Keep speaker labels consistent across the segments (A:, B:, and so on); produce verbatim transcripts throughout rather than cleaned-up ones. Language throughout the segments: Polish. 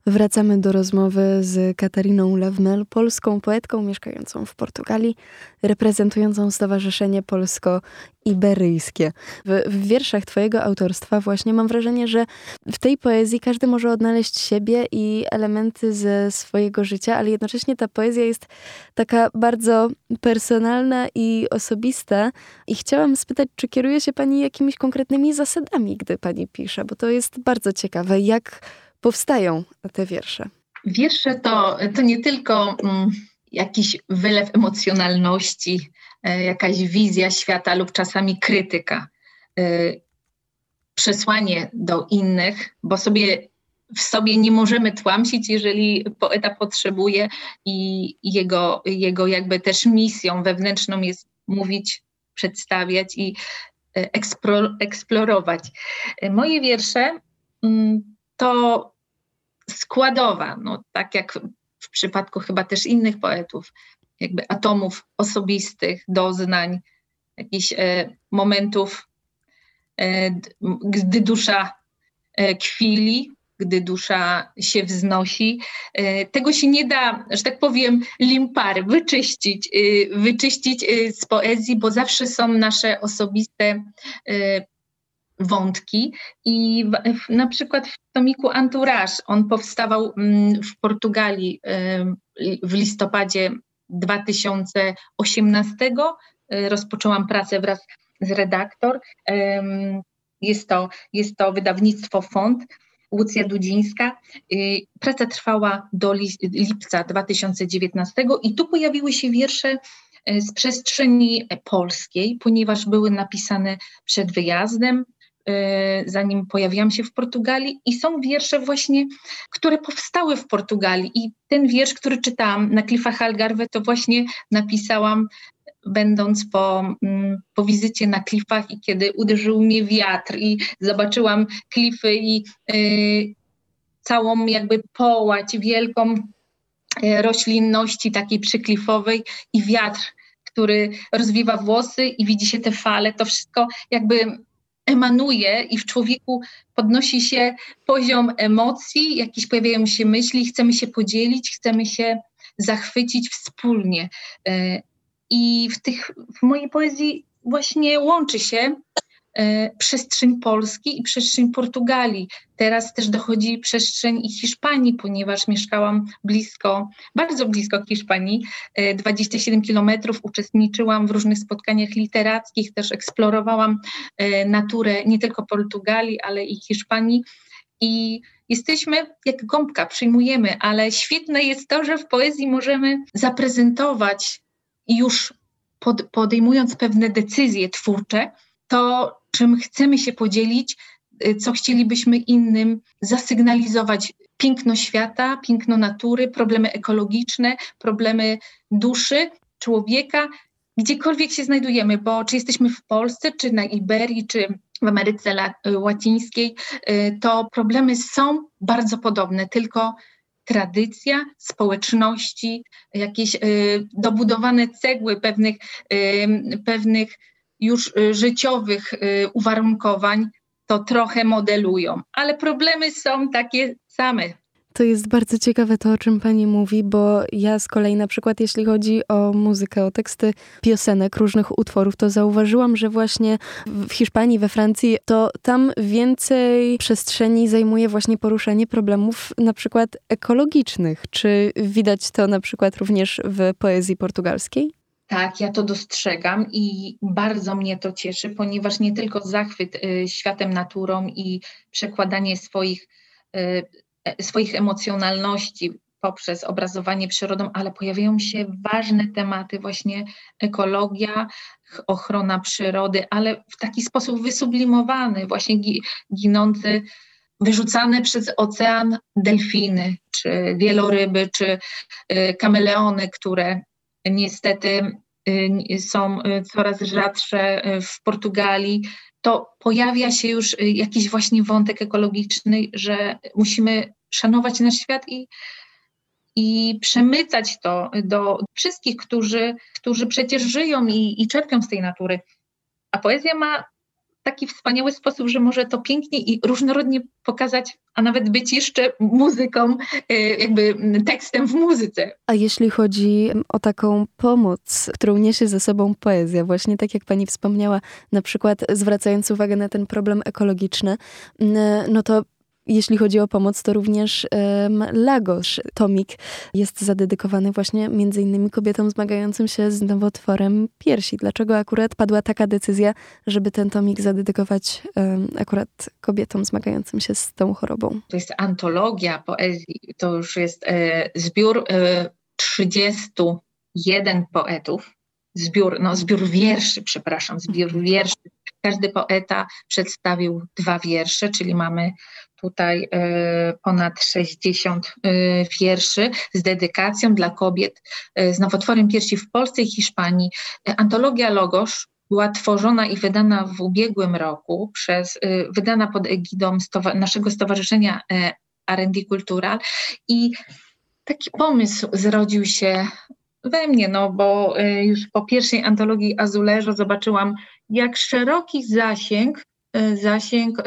A: Wracamy do rozmowy z Katariną Lewmel, polską poetką mieszkającą w Portugalii, reprezentującą Stowarzyszenie Polsko-Iberyjskie. W, w wierszach twojego autorstwa właśnie mam wrażenie, że w tej poezji każdy może odnaleźć siebie i elementy ze swojego życia, ale jednocześnie ta poezja jest taka bardzo personalna i osobista. I chciałam spytać, czy kieruje się pani jakimiś konkretnymi zasadami, gdy pani pisze, bo to jest bardzo ciekawe. Jak powstają te wiersze?
B: Wiersze to, to nie tylko mm, jakiś wylew emocjonalności, e, jakaś wizja świata lub czasami krytyka. E, przesłanie do innych, bo sobie w sobie nie możemy tłamsić, jeżeli poeta potrzebuje i jego, jego jakby też misją wewnętrzną jest mówić, przedstawiać i eksplo, eksplorować. Moje wiersze mm, to składowa, no, tak jak w przypadku chyba też innych poetów, jakby atomów osobistych, doznań, jakichś e, momentów, e, gdy dusza e, kwili, gdy dusza się wznosi. E, tego się nie da, że tak powiem, limpar, wyczyścić, e, wyczyścić e, z poezji, bo zawsze są nasze osobiste e, wątki i w, w, na przykład w tomiku Entourage, on powstawał mm, w Portugalii y, w listopadzie dwa tysiące osiemnastego. Y, rozpoczęłam pracę wraz z redaktor. Y, jest, to, jest to wydawnictwo Font, Łucja Dudzińska. Y, praca trwała do li, lipca dwa tysiące dziewiętnastego i tu pojawiły się wiersze z przestrzeni polskiej, ponieważ były napisane przed wyjazdem, zanim pojawiłam się w Portugalii i są wiersze właśnie, które powstały w Portugalii i ten wiersz, który czytałam na klifach Algarve, to właśnie napisałam będąc po, po wizycie na klifach i kiedy uderzył mnie wiatr i zobaczyłam klify i y, całą jakby połać wielką y, roślinności takiej przyklifowej i wiatr, który rozwiewa włosy i widzi się te fale, to wszystko jakby emanuje i w człowieku podnosi się poziom emocji, jakieś pojawiają się myśli, chcemy się podzielić, chcemy się zachwycić wspólnie. I w, tych, w mojej poezji właśnie łączy się przestrzeń Polski i przestrzeń Portugalii. Teraz też dochodzi przestrzeń i Hiszpanii, ponieważ mieszkałam blisko, bardzo blisko Hiszpanii, dwadzieścia siedem kilometrów, uczestniczyłam w różnych spotkaniach literackich, też eksplorowałam naturę nie tylko Portugalii, ale i Hiszpanii i jesteśmy jak gąbka, przyjmujemy, ale świetne jest to, że w poezji możemy zaprezentować już pod, podejmując pewne decyzje twórcze, to, czym chcemy się podzielić, co chcielibyśmy innym zasygnalizować. Piękno świata, piękno natury, problemy ekologiczne, problemy duszy, człowieka, gdziekolwiek się znajdujemy, bo czy jesteśmy w Polsce, czy na Iberii, czy w Ameryce Łacińskiej, to problemy są bardzo podobne, tylko tradycja, społeczności, jakieś y, dobudowane cegły pewnych, y, pewnych już y, życiowych y, uwarunkowań to trochę modelują, ale problemy są takie same.
A: To jest bardzo ciekawe to, o czym pani mówi, bo ja z kolei na przykład, jeśli chodzi o muzykę, o teksty piosenek, różnych utworów, to zauważyłam, że właśnie w Hiszpanii, we Francji, to tam więcej przestrzeni zajmuje właśnie poruszanie problemów na przykład ekologicznych. Czy widać to na przykład również w poezji portugalskiej?
B: Tak, ja to dostrzegam i bardzo mnie to cieszy, ponieważ nie tylko zachwyt y, światem, naturą i przekładanie swoich y, swoich emocjonalności poprzez obrazowanie przyrodą, ale pojawiają się ważne tematy, właśnie ekologia, ochrona przyrody, ale w taki sposób wysublimowany, właśnie gi- ginący, wyrzucane przez ocean delfiny, czy wieloryby, czy y, kameleony, które niestety y, są y, coraz rzadsze w Portugalii. To pojawia się już jakiś właśnie wątek ekologiczny, że musimy szanować nasz świat i, i przemycać to do wszystkich, którzy, którzy przecież żyją i, i czerpią z tej natury. A poezja ma taki wspaniały sposób, że może to pięknie i różnorodnie pokazać, a nawet być jeszcze muzyką, jakby tekstem w muzyce.
A: A jeśli chodzi o taką pomoc, którą niesie ze sobą poezja, właśnie tak jak pani wspomniała, na przykład zwracając uwagę na ten problem ekologiczny, no to jeśli chodzi o pomoc, to również um, Lagos. Tomik jest zadedykowany właśnie między innymi kobietom zmagającym się z nowotworem piersi. Dlaczego akurat padła taka decyzja, żeby ten tomik zadedykować um, akurat kobietom zmagającym się z tą chorobą?
B: To jest antologia poezji. To już jest e, zbiór e, trzydziestu jeden poetów. Zbiór, no zbiór wierszy, przepraszam, zbiór wierszy. Każdy poeta przedstawił dwa wiersze, czyli mamy tutaj e, ponad sześćdziesiąt e, wierszy z dedykacją dla kobiet e, z nowotworem piersi w Polsce i Hiszpanii. E, Antologia Logos była tworzona i wydana w ubiegłym roku, przez, e, wydana pod egidą stowa- naszego stowarzyszenia e, R and D Cultural i taki pomysł zrodził się we mnie, no bo y, już po pierwszej antologii Azulejo zobaczyłam, jak szeroki zasięg, y, zasięg y,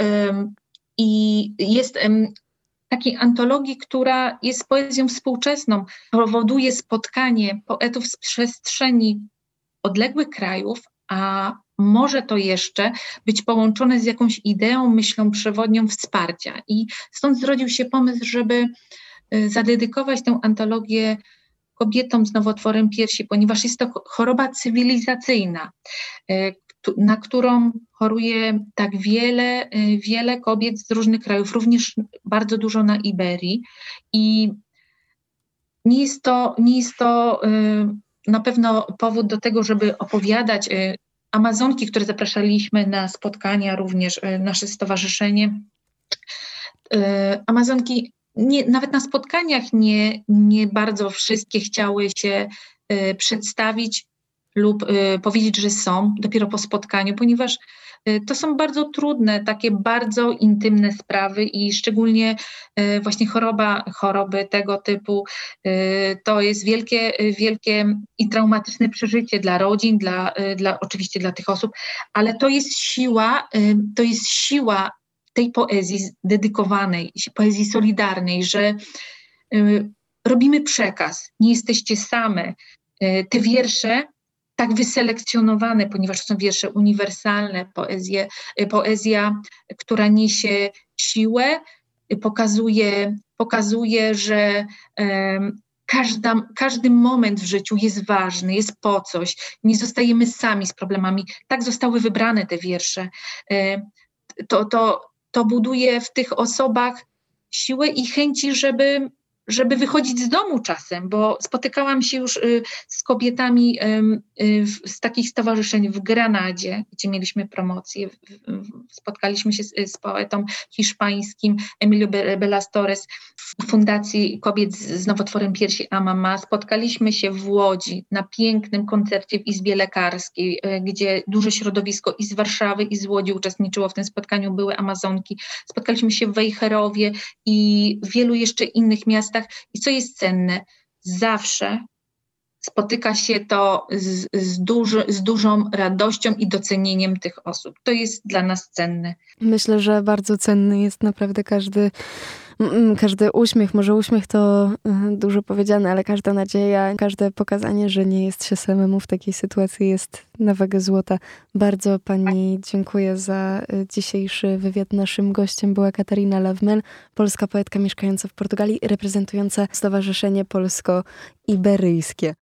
B: i jest y, takiej antologii, która jest poezją współczesną, powoduje spotkanie poetów z przestrzeni odległych krajów, a może to jeszcze być połączone z jakąś ideą, myślą przewodnią wsparcia. I stąd zrodził się pomysł, żeby y, zadedykować tę antologię kobietom z nowotworem piersi, ponieważ jest to choroba cywilizacyjna, na którą choruje tak wiele, wiele kobiet z różnych krajów, również bardzo dużo na Iberii. I nie jest to, nie jest to na pewno powód do tego, żeby opowiadać. Amazonki, które zapraszaliśmy na spotkania, również nasze stowarzyszenie, Amazonki Nie, nawet na spotkaniach nie, nie bardzo wszystkie chciały się y, przedstawić lub y, powiedzieć, że są dopiero po spotkaniu, ponieważ y, to są bardzo trudne, takie bardzo intymne sprawy i szczególnie y, właśnie choroba, choroby tego typu y, to jest wielkie, wielkie i traumatyczne przeżycie dla rodzin, dla, y, dla oczywiście dla tych osób, ale to jest siła, y, to jest siła tej poezji dedykowanej, poezji solidarnej, że y, robimy przekaz, nie jesteście same. Y, te wiersze tak wyselekcjonowane, ponieważ to są wiersze uniwersalne, poezje, y, poezja, która niesie siłę, y, pokazuje, pokazuje, że y, każda, każdy moment w życiu jest ważny, jest po coś, nie zostajemy sami z problemami. Tak zostały wybrane te wiersze. Y, to, to To buduje w tych osobach siłę i chęci, żeby, żeby wychodzić z domu czasem, bo spotykałam się już y, z kobietami y, y, z takich stowarzyszeń w Granadzie, gdzie mieliśmy promocję. W, w, spotkaliśmy się z, z poetą hiszpańskim Emilio Belas Torres w Fundacji Kobiet z, z nowotworem piersi Amama. Spotkaliśmy się w Łodzi na pięknym koncercie w Izbie Lekarskiej, y, gdzie duże środowisko i z Warszawy, i z Łodzi uczestniczyło w tym spotkaniu, były Amazonki. Spotkaliśmy się w Wejherowie i w wielu jeszcze innych miastach. I co jest cenne, zawsze spotyka się to z, z, duży, z dużą radością i docenieniem tych osób. To jest dla nas cenne.
A: Myślę, że bardzo cenny jest naprawdę każdy, każdy uśmiech. Może uśmiech to dużo powiedziane, ale każda nadzieja, każde pokazanie, że nie jest się samemu w takiej sytuacji jest na wagę złota. Bardzo pani dziękuję za dzisiejszy wywiad. Naszym gościem była Katarina Lawmel, polska poetka mieszkająca w Portugalii, reprezentująca Stowarzyszenie Polsko-Iberyjskie.